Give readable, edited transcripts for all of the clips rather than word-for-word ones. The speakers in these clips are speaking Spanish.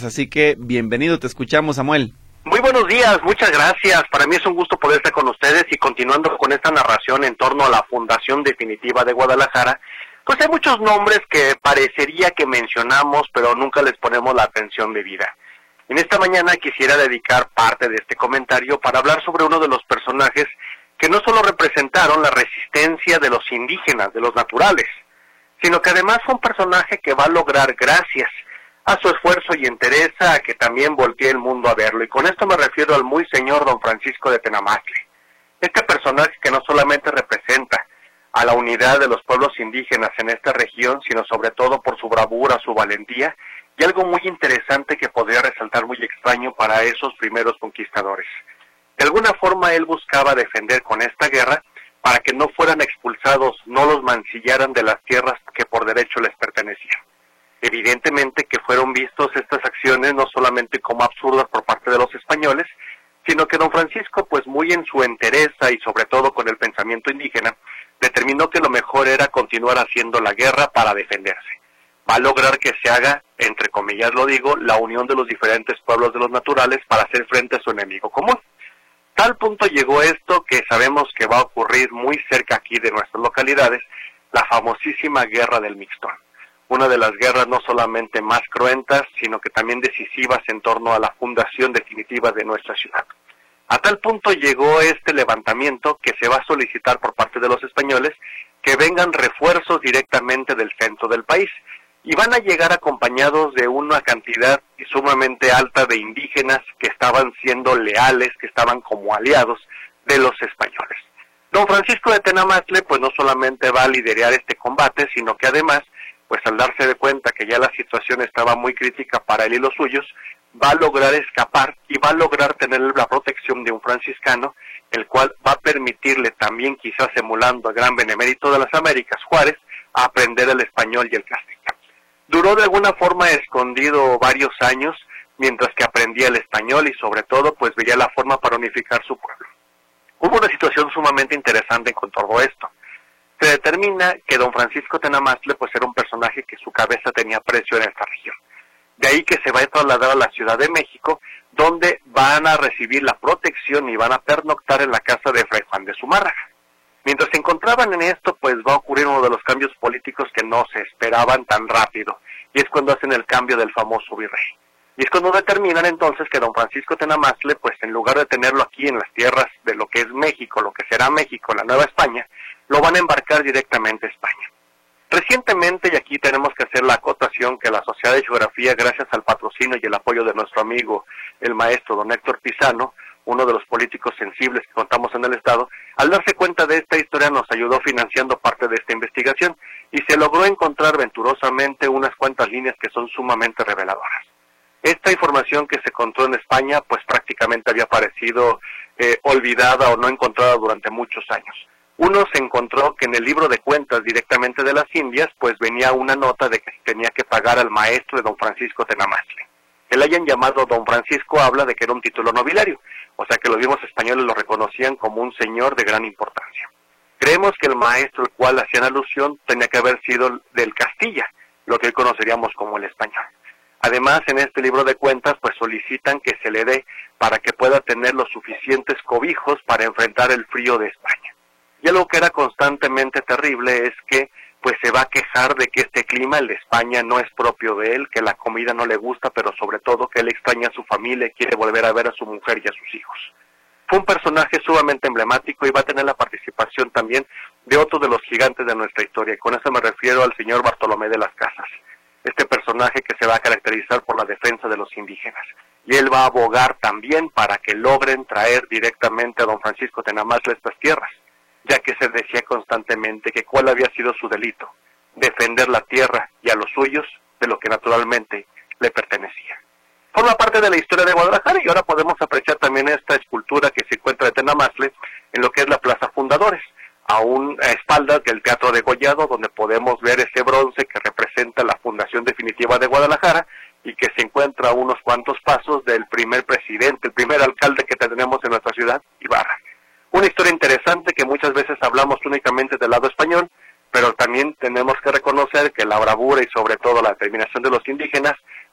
Así que bienvenido, te escuchamos, Samuel. Muy buenos días, muchas gracias. Para mí es un gusto poder estar con ustedes y continuando con esta narración en torno a la Fundación Definitiva de Guadalajara. Pues hay muchos nombres que parecería que mencionamos, pero nunca les ponemos la atención debida. En esta mañana quisiera dedicar parte de este comentario para hablar sobre uno de los personajes que no solo representaron la resistencia de los indígenas, de los naturales, sino que además fue un personaje que va a lograr, gracias a su esfuerzo y entereza, a que también voltee el mundo a verlo. Y con esto me refiero al muy señor don Francisco de Tenamatle. Este personaje que no solamente representa a la unidad de los pueblos indígenas en esta región, sino sobre todo por su bravura, su valentía, y algo muy interesante que podría resaltar muy extraño para esos primeros conquistadores. De alguna forma él buscaba defender con esta guerra para que no fueran expulsados, no los mancillaran de las tierras que por derecho les pertenecían. Evidentemente que fueron vistos estas acciones no solamente como absurdas por parte de los españoles, sino que don Francisco, pues muy en su entereza y sobre todo con el pensamiento indígena, determinó que lo mejor era continuar haciendo la guerra para defenderse. Va a lograr que se haga, entre comillas lo digo, la unión de los diferentes pueblos de los naturales para hacer frente a su enemigo común. Tal punto llegó esto que sabemos que va a ocurrir muy cerca aquí de nuestras localidades, la famosísima Guerra del Mixtón. Una de las guerras no solamente más cruentas, sino que también decisivas en torno a la fundación definitiva de nuestra ciudad. A tal punto llegó este levantamiento que se va a solicitar por parte de los españoles que vengan refuerzos directamente del centro del país, y van a llegar acompañados de una cantidad sumamente alta de indígenas que estaban siendo leales, que estaban como aliados de los españoles. Don Francisco de Tenamatle pues no solamente va a liderar este combate, sino que además, pues al darse de cuenta que ya la situación estaba muy crítica para él y los suyos, va a lograr escapar y va a lograr tener la protección de un franciscano, el cual va a permitirle también, quizás emulando al gran benemérito de las Américas, Juárez, a aprender el español y el castellano. Duró de alguna forma escondido varios años, mientras que aprendía el español y sobre todo pues veía la forma para unificar su pueblo. Hubo una situación sumamente interesante con todo esto. Se determina que don Francisco Tenamatle pues era un personaje que su cabeza tenía precio en esta región. De ahí que se va a trasladar a la Ciudad de México, donde van a recibir la protección y van a pernoctar en la casa de Fray Juan de Zumárraga. Mientras se encontraban en esto, pues va a ocurrir uno de los cambios políticos que no se esperaban tan rápido, y es cuando hacen el cambio del famoso virrey. Y es cuando determinan entonces que don Francisco Tenamatle, pues en lugar de tenerlo aquí en las tierras de lo que es México, lo que será México, la Nueva España, lo van a embarcar directamente a España. Recientemente, y aquí tenemos que hacer la acotación, que la Sociedad de Geografía, gracias al patrocinio y el apoyo de nuestro amigo, el maestro don Héctor Pizano, uno de los políticos sensibles que contamos en el Estado, al darse cuenta de esta historia nos ayudó financiando parte de esta investigación y se logró encontrar venturosamente unas cuantas líneas que son sumamente reveladoras. Esta información que se encontró en España pues prácticamente había parecido olvidada o no encontrada durante muchos años. Uno se encontró que en el libro de cuentas directamente de las Indias pues venía una nota de que tenía que pagar al maestro de don Francisco Tenamatle. Que le hayan llamado don Francisco habla de que era un título nobiliario, o sea que los mismos españoles lo reconocían como un señor de gran importancia. Creemos que el maestro al cual hacían alusión tenía que haber sido del Castilla, lo que hoy conoceríamos como el español. Además, en este libro de cuentas, pues solicitan que se le dé para que pueda tener los suficientes cobijos para enfrentar el frío de España. Y algo que era constantemente terrible es que pues se va a quejar de que este clima, el de España, no es propio de él, que la comida no le gusta, pero sobre todo que él extraña a su familia y quiere volver a ver a su mujer y a sus hijos. Fue un personaje sumamente emblemático y va a tener la participación también de otro de los gigantes de nuestra historia, y con eso me refiero al señor Bartolomé de las Casas, este personaje que se va a caracterizar por la defensa de los indígenas. Y él va a abogar también para que logren traer directamente a don Francisco Tenamatle a estas tierras, ya que se decía constantemente que cuál había sido su delito, defender la tierra y a los suyos de lo que naturalmente le pertenecía. Forma parte de la historia de Guadalajara y ahora podemos apreciar también esta escultura que se encuentra de Tenamatle en lo que es la Plaza Fundadores, a espaldas del Teatro Degollado, donde podemos ver ese bronce que representa la fundación definitiva de Guadalajara y que se encuentra a unos cuantos pasos del primer presidente, el primer alcalde que tenemos en nuestra ciudad, Ibarra. Una historia interesante que muchas veces hablamos únicamente del lado español, pero también tenemos que reconocer que la bravura y sobre todo la determinación de los indígenas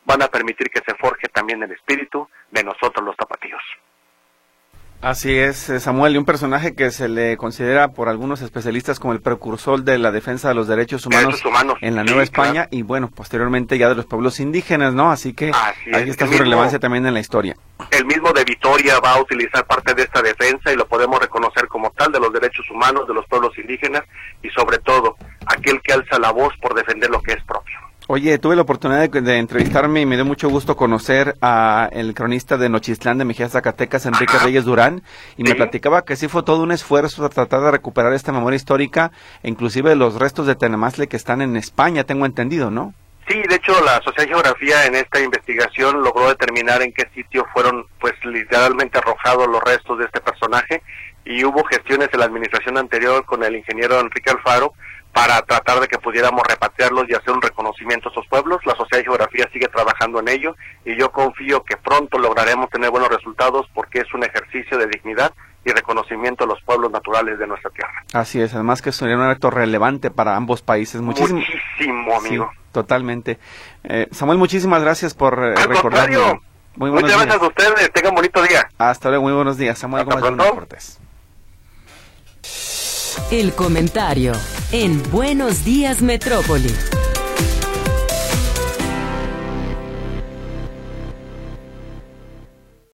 van a permitir que se forje también el espíritu de nosotros los tapatíos. Así es, Samuel, y un personaje que se le considera por algunos especialistas como el precursor de la defensa de los derechos humanos en la Nueva España, claro. Y bueno, posteriormente ya de los pueblos indígenas, ¿no? Así que ahí está su relevancia también en la historia. El mismo de Vitoria va a utilizar parte de esta defensa y lo podemos reconocer como tal, de los derechos humanos, de los pueblos indígenas y sobre todo aquel que alza la voz por defender lo que es propio. Oye, tuve la oportunidad de entrevistarme y me dio mucho gusto conocer a el cronista de Nochistlán de Mejía, Zacatecas, Enrique Reyes Durán, y me platicaba que sí fue todo un esfuerzo a tratar de recuperar esta memoria histórica, inclusive los restos de Tenamazle que están en España, tengo entendido, ¿no? Sí, de hecho la Sociedad de Geografía en esta investigación logró determinar en qué sitio fueron pues literalmente arrojados los restos de este personaje, y hubo gestiones en la administración anterior con el ingeniero Enrique Alfaro para tratar de que pudiéramos repatriarlos y hacer un reconocimiento a esos pueblos. La Sociedad de Geografía sigue trabajando en ello y yo confío que pronto lograremos tener buenos resultados porque es un ejercicio de dignidad y reconocimiento a los pueblos naturales de nuestra tierra. Así es, además que sería un acto relevante para ambos países. Muchísimo, amigo. Sí, totalmente. Samuel, muchísimas gracias por recordarlo. Muchas gracias a ustedes, tengan bonito día. Hasta luego, muy buenos días. Samuel Gómez Cortés. El comentario en Buenos Días Metrópoli.